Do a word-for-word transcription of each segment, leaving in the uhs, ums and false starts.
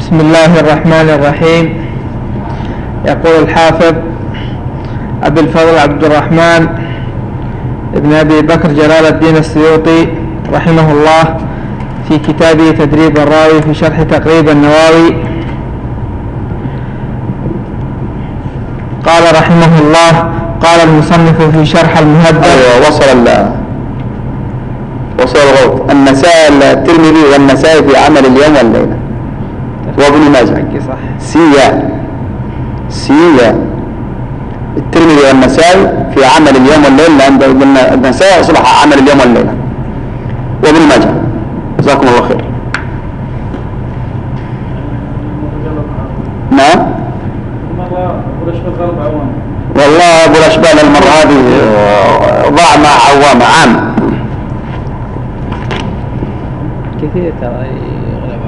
بسم الله الرحمن الرحيم. يقول الحافظ أبي الفضل عبد الرحمن ابن أبي بكر جلال الدين السيوطي رحمه الله في كتابه تدريب الراوي في شرح تقريب النووي قال رحمه الله: قال المصنف في شرح المهذب. أيوة وصل وصل الغوث النسائي الترمذي والنسائي في عمل اليوم والليلة وابن ماجه. سيا سيا الترمذي والنسائي في عمل اليوم والليلة، لأن النسائي أصبح عمل اليوم والليلة وابن ماجه. جزاكم الله خير. نعم والله أبو الأشبال المرة هذه ضاع مع عوامة عام كثير ترى يغلب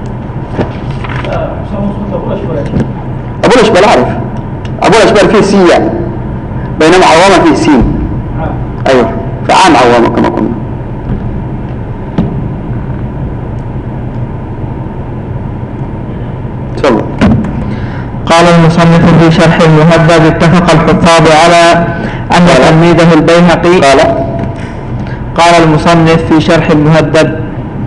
أبو الأشبال أعرف أبو الأشبال فيه سيا بينما عوامة فيه سين. أيوه فعام عوامة كما قلنا. تفضل. قال المصنف في شرح المهذب: اتفق الحفاظ على أن تلميذه البيهقي. قال قال المصنف في شرح المهذب.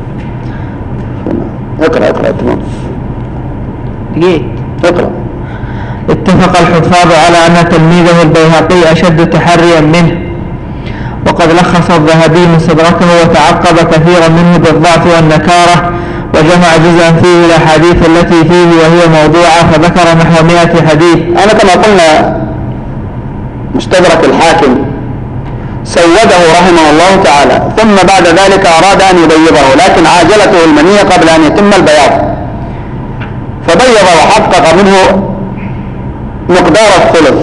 اقرأ اقرأ تمام. ليه؟ اقرأ. اتفق الحفاظ على أن تلميذه البيهقي أشد تحريا منه، وقد لخص الذهبي مستدركه وتعقب كثيرا منه بالضعف والنكارة، وجمع جزءا فيه الأحاديث التي فيه وهي موضوعة فذكر نحو مئة حديث. أنا كما قلنا مستدرك الحاكم سوده رحمه الله تعالى، ثم بعد ذلك أراد أن يبيضه، لكن عاجلته المنية قبل أن يتم البياض، فبيض وحقق منه مقدار الثلث،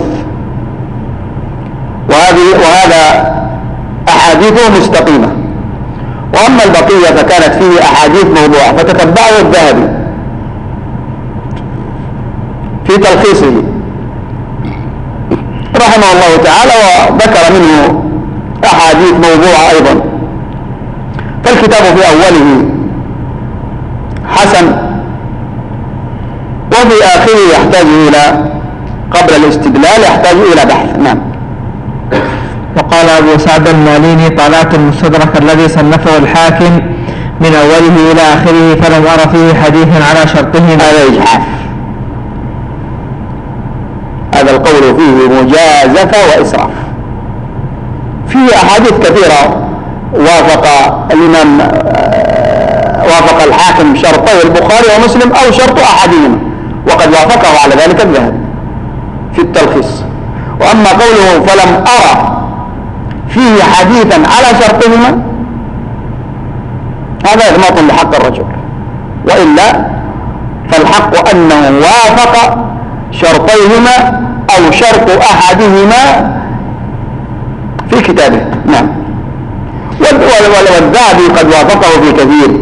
وهذه وهذا أحاديثه مستقيمة. وأما البقية فكانت فيه أحاديث موضوعة، فتتبعه الذهبي في تلخيصه رحمه الله تعالى، وذكر منه أحاديث موضوعة أيضا. فالكتاب في أوله حسن، وفي آخره يحتاج إلى قبل الاستدلال يحتاج إلى بحث. نعم. وقال أبو سعد الماليني: طالعت المستدرك الذي صنفه الحاكم من أوله إلى آخره فلم أرى فيه حديثا على شرطه. هذا إجحاف، هذا القول فيه مجازفة وإسراف. فيه أحاديث كثيرة وافق الإمام وافق الحاكم شرطي البخاري ومسلم أو شرط أحدهما، وقد وافقه على ذلك الذهبي في التلخيص. وأما قوله فلم أرى فيه حديثا على شرطهما، هذا إغماط لحق الرجل، وإلا فالحق أنه وافق شرطيهما أو شرط أحدهما في كتابه. نعم. والذهبي قد وافقه في كثير.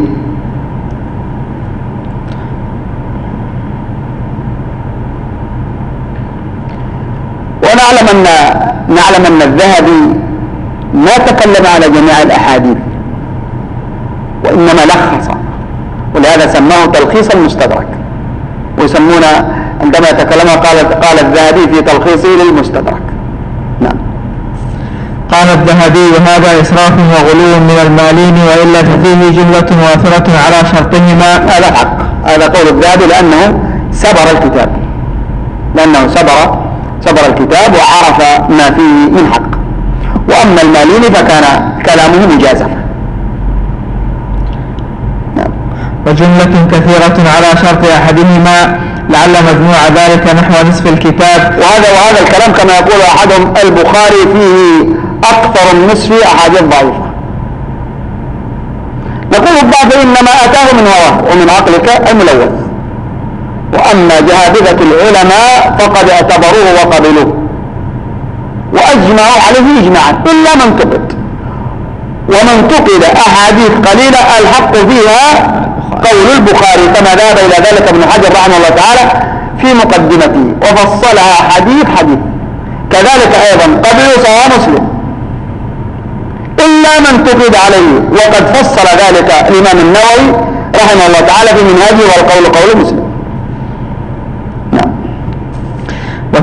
ونعلم أن نعلم أن الذهبي ما تكلم على جميع الأحاديث، وإنما لخص، ولهذا سماه تلخيص المستدرك. ويسمون عندما يتكلم قال قال الذهبي في تلخيصه للمستدرك. نعم. قال الذهبي: هذا إسراف وغلو من المالين، وإلا ففيه جملة وافرة على شرطهما. هذا حق، هذا قول الذهبي، لأنه سبر الكتاب لأنه سبر سبر الكتاب وعرف ما فيه من حق. وأما الماليني فكان كلامه مجازفة. نعم. وجملة كثيرة على شرط أحدهما، لعل مجموع ذلك نحو نصف الكتاب. وهذا وهذا الكلام كما يقول أحدهم: البخاري فيه أكثر من نصف أحاديث ضعيفة. نقول الضعف إنما أتاه من هواه ومن عقلك الملوث، وأما جهابذة العلماء فقد اعتبروه وقبلوه وأجمعوا عليه إجماعا إلا من تقد. ومن تقد أحاديث قليلة الحق فيها قول البخاري، كما ذهب إلى ذلك ابن حجر رحمه الله تعالى في مقدمته وفصلها حديث حديث. كذلك أيضا قبلوا سواء مسلم إلا من تقد عليه، وقد فصل ذلك الإمام النووي رحمه الله تعالى في منهاجه والقول قول مسلم.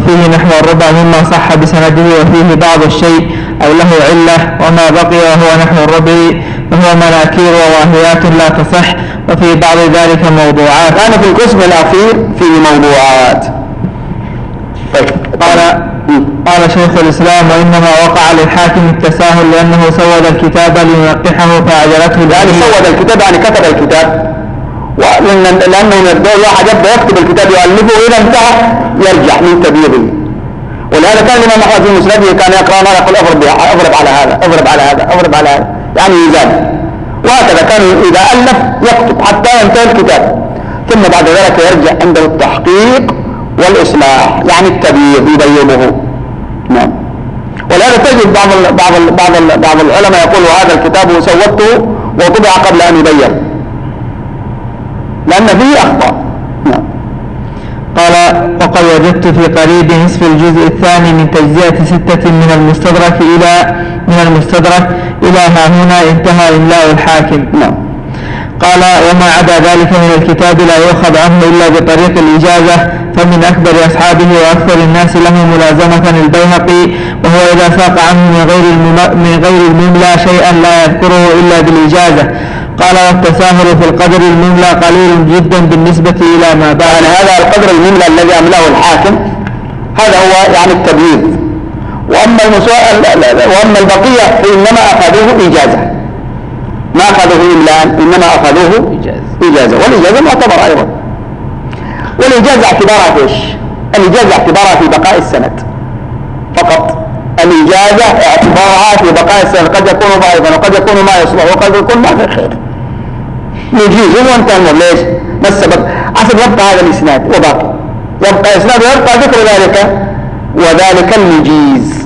فيه نحو الربع مما صح بسنده وفيه بعض الشيء أو له علة، وما بقي وهو نحو الربع فهو مناكير وواهيات لا تصح، وفي بعض ذلك موضوعات. كان في القسم الأخير فيه موضوعات. قال قال شيخ الإسلام: وإنما وقع للحاكم التساهل لأنه سود الكتاب لينقحه فأعجلته. يعني سود الكتاب يعني كتب الكتاب، لأنه من الدول واحد يبدأ يكتب الكتاب يؤلفه وإذا انتهى يرجع من تبييضه. ولهذا كان الإمام أحمد في مسنده كان يقرأ ما يقول اضرب اضرب على هذا اضرب على هذا اضرب على هذا، يعني يزال. وهكذا كان إذا ألف يكتب حتى ينتهي الكتاب، ثم بعد ذلك يرجع عنده التحقيق والإصلاح، يعني التبييض يبيضه. نعم. ولهذا تجد بعض ال بعض ال بعض ال بعض العلماء يقول هذا الكتاب سودته وطبع قبل أن يبين، لأن فيه أخطاء. نعم. قال: وقد وجدت في قريب نصف الجزء الثاني من تجزئة ستة من المستدرك إلى من المستدرك إلى ها هنا انتهى إملاء الحاكم. نعم. قال: وما عدا ذلك من الكتاب لا يؤخذ عنه إلا بطريق الإجازة، فمن أكبر أصحابه وأكثر الناس له ملازمة البيهقي، وهو إذا ساق عنه من غير من غير المملى شيئا لا يذكره إلا بالإجازة. قال: والتساهل في القدر المملى قليل جدا بالنسبة إلى ما بعد. يعني هذا القدر المملى الذي أملاه الحاكم هذا هو يعني التبييض، وأما وأما البقية فإنما أخذوه إجازة، ما أخذوه إملاء إنما أخذوه إجازة. والإجازة معتبرة أيضا. والإجازة اعتبارها في إيش؟ الإجازة اعتبارها في بقاء السند فقط. الإجازة اعتبارها في بقاء السند، قد يكون ضعيفا وقد يكون ما يصلح وقد يكون ما في خير، نجيزه وانتهى الأمر. ليش؟ ما السبب؟ عشان يبقى هذا الإسناد وباقي، يبقى إسناد ويبقى ذكر ذلك وذلك المجيز.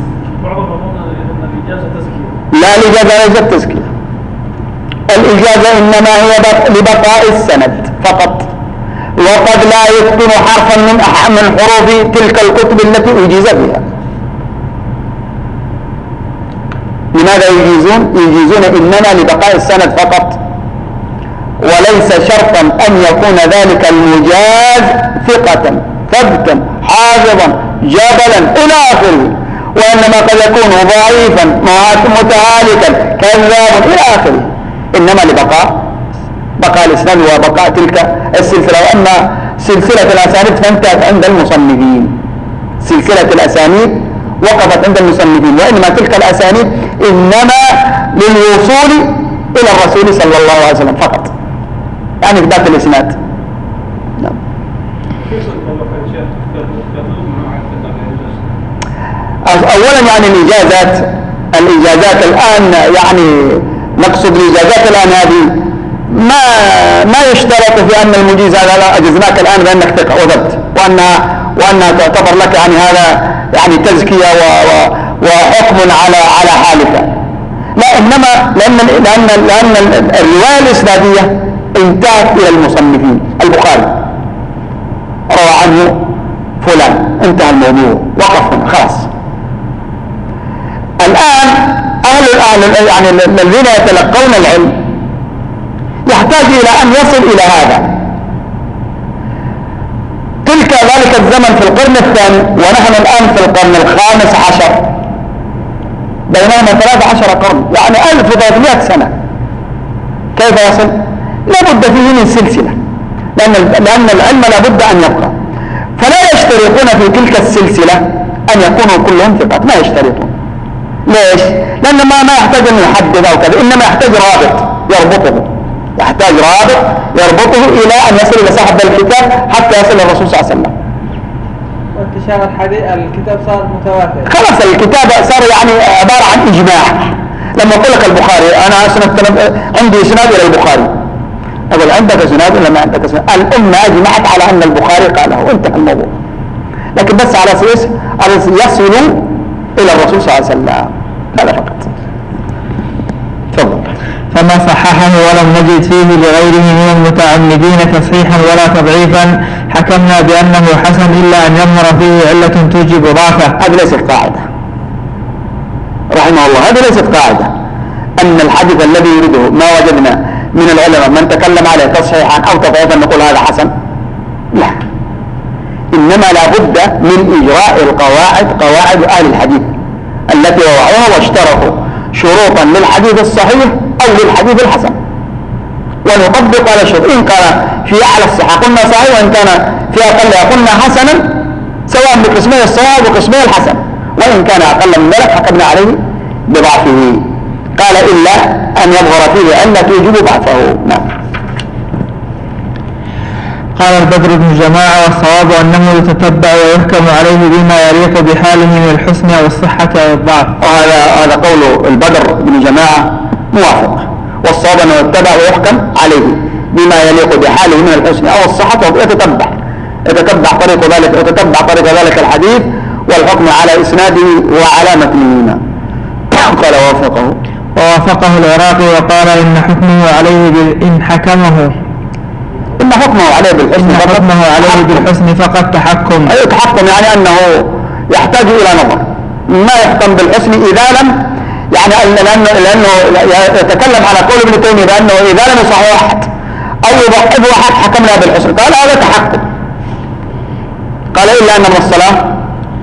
لا، الإجازة ليست تزكية. الإجازة إنما هي لبقاء السند فقط، وقد لا يتقن حرفا من من حروف تلك الكتب التي أجيز بها. لماذا يجيزون؟ يجيزون إنما لبقاء السند فقط، وليس شرطا أن يكون ذلك المجاز ثقة ثبتا حافظا جبلا إلى آخره، وإنما قد يكون ضعيفا متهالكا كذابا إلى آخره، إنما لبقاء بقاء الإسناد وبقاء تلك السلسلة. وأما سلسلة الأسانيد فانتهت عند المصنفين، سلسلة الأسانيد وقفت عند المصنفين، وإنما تلك الأسانيد إنما للوصول إلى الرسول صلى الله عليه وسلم فقط، يعني إثبات الإسناد. نعم. أولا يعني الإجازات الإجازات الآن يعني نقصد الإجازات الآن هذه ما ما يشترط في أن المجيز هذا أجزناك الآن بأنك ثقة وضبط وأنها وأنها تعتبر لك يعني هذا يعني تزكية و و وحكم على على حالك. لا، إنما لأن لأن لأن الرواية الإسنادية انتهت إلى المصنفين. البخاري روى عنه فلان، انتهى الموضوع، وقف هنا خلاص. الآن أهل الأهل يعني الذين يتلقون العلم يحتاج إلى أن يصل إلى هذا. تلك ذلك الزمن في القرن الثاني ونحن الآن في القرن الخامس عشر، بينهما ثلاث عشر قرن، يعني ألف وثلاثمائة سنة. كيف يصل؟ لابد فيه من سلسلة، لأن لأن العلم لابد أن يبقى، فلا يشترطون في تلك السلسلة أن يكونوا كلهم ثقات، ما يشترطون. ليش؟ لأن ما ما يحتاج أن يحدد أو كذا، إنما يحتاج رابط يربطه، يحتاج رابط يربطه إلى أن يصل إلى صاحب الكتاب حتى يصل الرسول صلى الله عليه وسلم. وانتشار الحديث الكتاب صار متواتر. خلاص الكتاب صار يعني عبارة عن إجماع. لما أقول لك البخاري أنا أسند عندي إسناد إلى البخاري، أقول عندك إسناد ولا ما عندك إسناد؟ الأمة أجمعت على أن البخاري قاله وانتهى الموضوع. لكن بس على أساس يصلوا إلى الرسول صلى الله عليه وسلم، هذا فقط. تفضل. فما صححه ولم نجد فيه لغيره من المتعمدين تصحيحا ولا تضعيفا حكمنا بأنه حسن إلا أن يظهر فيه علة توجب ضعفه. هذه ليست قاعدة رحمه الله، هذه ليست قاعدة أن الحديث الذي يريده ما وجدنا من العلماء من تكلم عليه تصحيحا أو تضعيفا نقول هذا حسن. لا، إنما لا بد من إجراء القواعد، قواعد أهل الحديث التي وضعوها واشترطوا شروطا للحديث الصحيح أو للحديث الحسن، ونطبق على شروط. إن كان في أعلى الصحة قلنا صحيح، وإن كان في أقلها قلنا حسنا، سواء بقسمي الصحيح وقسمي الحسن، وإن كان أقل من ذلك حكمنا عليه بضعفه. قال إلا أن يظهر فيه علة توجب ضعفه. نعم. قال البدر بن جماعة: والصواب أنه يتتبع ويحكم عليه بما يليق بحاله من الحسن أو الصحة أو الضعف. وهذا هذا قول البدر بن جماعة موافق. والصواب أنه يتبع ويحكم عليه بما يليق بحاله من الحسن أو الصحة، يتتبع يتتبع طريق ذلك يتتبع طريق ذلك الحديث والحكم على إسناده وعلى متنه. قال وافقه ووافقه العراقي وقال إن حكمه عليه إن حكمه إن حكمه عليه بالحسن إن حكمه عليه بالحسن فقط تحكم. أي تحكم يعني أنه يحتاج إلى نظر، ما يحكم بالحسن إذا لم يعني لأنه, لأنه يتكلم على قول ابن تيمية بأنه إذا لم يصحح أحد أو يضعف أحد حكمنا بالحسن. قال هذا تحكم. قال إلا أن من الصلاة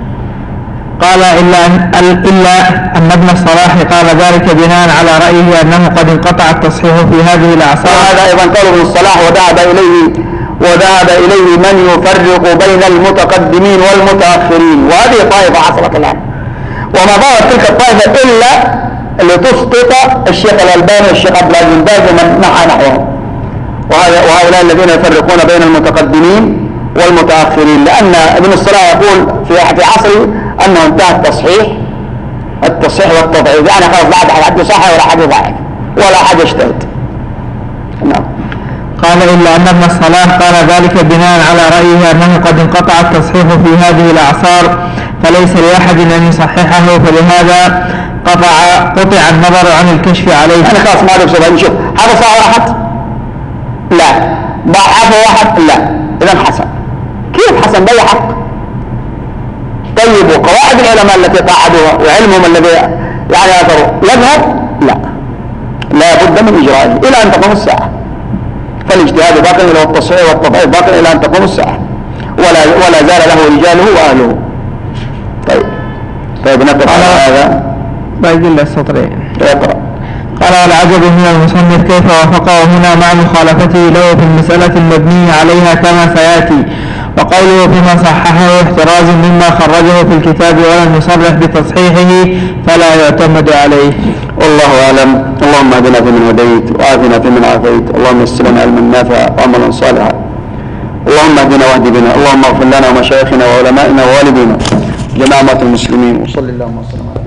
قال إلا أن, إلا أن ابن الصلاح قال ذلك بناء على رأيه أنه قد انقطع التصحيح في هذه الأعصار. وهذا أيضا قال ابن الصلاح وذهب إليه وذهب إليه من يفرق بين المتقدمين والمتأخرين، وهذه طائفة حصلت الآن، وما ضرت تلك الطائفة إلا لتسقط الشيخ الألباني والشيخ عبد العزيز بن باز ومن نحى نحوهم، وهؤلاء الذين يفرقون بين المتقدمين والمتأخرين، لأن ابن الصلاح يقول في عصره أنه انتهى التصحيح التصحيح والتضعيف، يعني خلاص لا أحد حد صحيح ولا حد ضعيف ولا حد يجتهد. نعم. قال إلا أن ابن الصلاح قال ذلك بناء على رأيه أنه قد انقطع التصحيح في هذه الأعصار فليس لأحد أن يصححه، فلهذا قطع قطع النظر عن الكشف عليه. يعني خلاص ما نفسه نشوف هذا صحيح واحد لا، ضعفه واحد لا، إذن حسن. كيف حسن؟ ده حق. طيب وقواعد العلماء التي قاعدوها وعلمهم الذي يعني أثروا يذهب؟ لا، لا بد من إجرائه إلى أن تقوم الساعة. فالاجتهاد باق إلى التصحيح والتضعيف باق إلى أن تقوم الساعة، ولا ولا زال له رجاله وأهله. طيب طيب نقرأ على هذا باقي الله السطرين. يقرأ. قال: والعجب من المصنف كيف وافقه هنا مع مخالفته له في المسألة المبنية عليها كما سيأتي، وقوله فيما صححه احتراز مما خرجه في الكتاب ولم يصرح بتصحيحه فلا يعتمد عليه. والله أعلم. اللهم اهدنا فيمن هديت وعافنا فيمن عافيت، اللهم يسر لنا علما نافعا وعملا صالحا، اللهم اهدنا واهد بنا، اللهم اغفر لنا ومشايخنا وعلمائنا ووالدينا جماعة المسلمين، وصلى اللهم وسلم على